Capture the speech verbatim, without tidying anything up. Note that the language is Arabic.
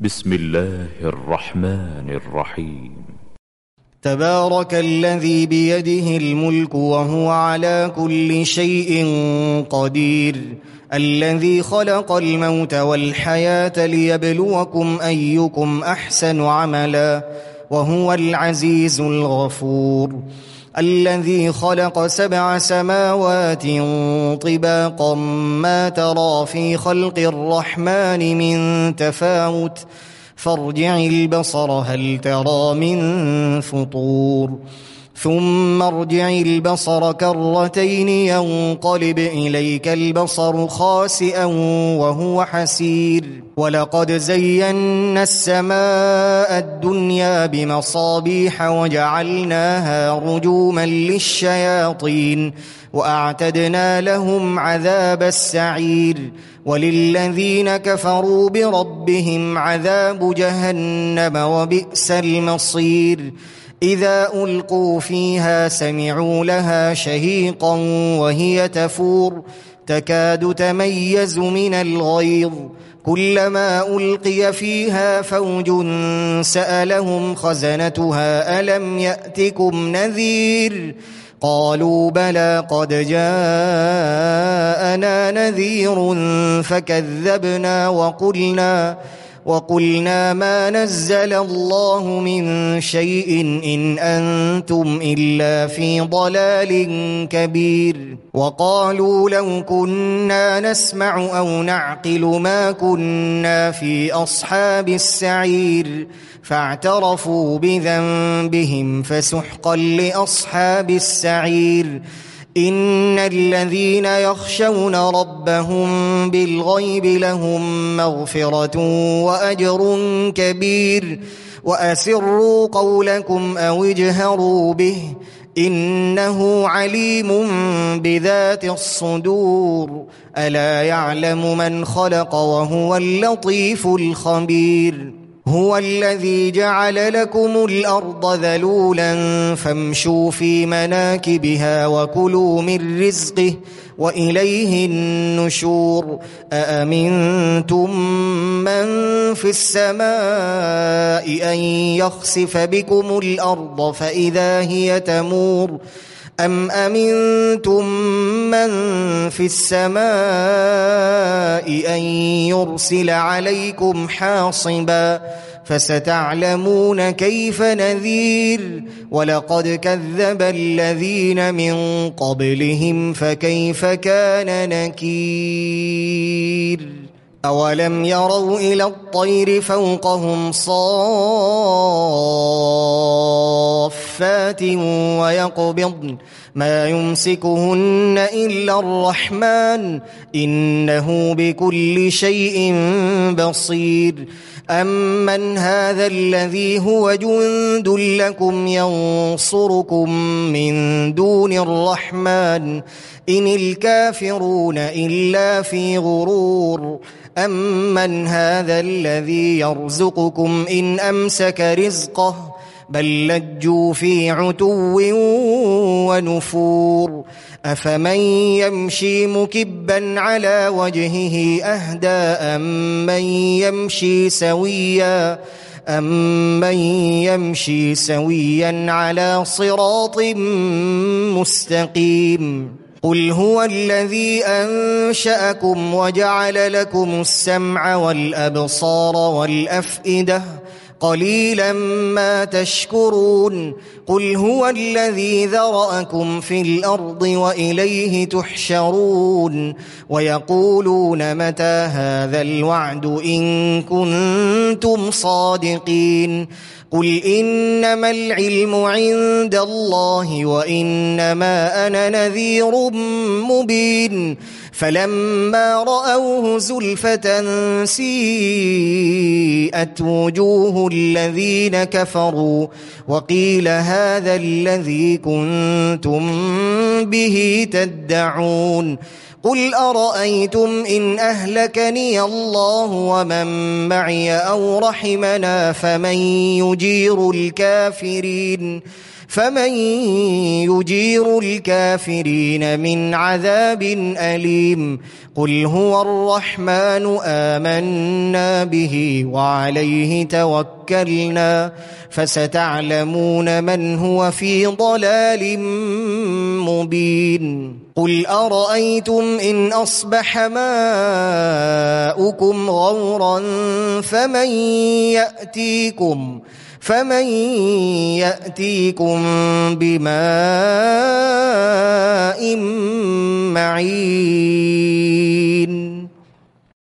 بسم الله الرحمن الرحيم. تبارك الذي بيده الملك وهو على كل شيء قدير، الذي خلق الموت والحياة ليبلوكم أيكم أحسن عملا، وهو العزيز الغفور. الذي خلق سبع سماوات طباقا ما ترى في خلق الرحمن من تفاوت، فارجع البصر هل ترى من فطور، ثم ارجع البصر كرتين ينقلب إليك البصر خاسئا وهو حسير. ولقد زينا السماء الدنيا بمصابيح وجعلناها رجوما للشياطين وأعتدنا لهم عذاب السعير. وللذين كفروا بربهم عذاب جهنم وبئس المصير. إذا ألقوا فيها سمعوا لها شهيقا وهي تفور تكاد تميز من الغيظ، كلما ألقي فيها فوج سألهم خزنتها ألم يأتكم نذير؟ قالوا بلى قد جاءنا نذير فكذبنا وقلنا وقلنا ما نزل الله من شيء إن أنتم إلا في ضلال كبير. وقالوا لو كنا نسمع أو نعقل ما كنا في أصحاب السعير، فاعترفوا بذنبهم فسحقا لأصحاب السعير. إن الذين يخشون ربهم بالغيب لهم مغفرة وأجر كبير. وأسروا قولكم أو اجهروا به إنه عليم بذات الصدور. ألا يعلم من خلق وهو اللطيف الخبير. هو الذي جعل لكم الأرض ذلولا فامشوا في مناكبها وكلوا من رزقه وإليه النشور. أأمنتم من في السماء أن يخسف بكم الأرض فإذا هي تمور، أم أمنتم من في السماء أن يرسل عليكم حاصبا، فستعلمون كيف نذير. ولقد كذب الذين من قبلهم فكيف كان نكير. أولم يروا إلى الطير فوقهم صافات ويقبضن ما يمسكهن إلا الرحمن إنه بكل شيء بصير. أمن هذا الذي هو جند لكم ينصركم من دون الرحمن إن الكافرون إلا في غرور. أمن هذا الذي يرزقكم إن أمسك رزقه بل لجوا في عتو ونفور. أفمن يمشي مكبا على وجهه أهدى أمن يمشي سويا أمن يمشي سويا على صراط مستقيم. قل هو الذي أنشأكم وجعل لكم السمع والأبصار والأفئدة قليلا ما تشكرون. قل هو الذي ذرأكم في الأرض وإليه تحشرون. ويقولون متى هذا الوعد إن كنتم صادقين. قل إنما العلم عند الله وإنما أنا نذير مبين. فلما رأوه زلفة سيئت وجوه الذين كفروا وقيل هذا الذي كنتم به تدعون. قل أرأيتم إن أهلكني الله ومن معي أو رحمنا فمن يجير الكافرين فمن يجير الكافرين من عذاب أليم قل هو الرحمن آمنا به وعليه توكلنا فستعلمون من هو في ضلال مبين قل أرأيتم إن أصبح ماؤكم غورا فمن يأتيكم فمن يأتيكم بماء معين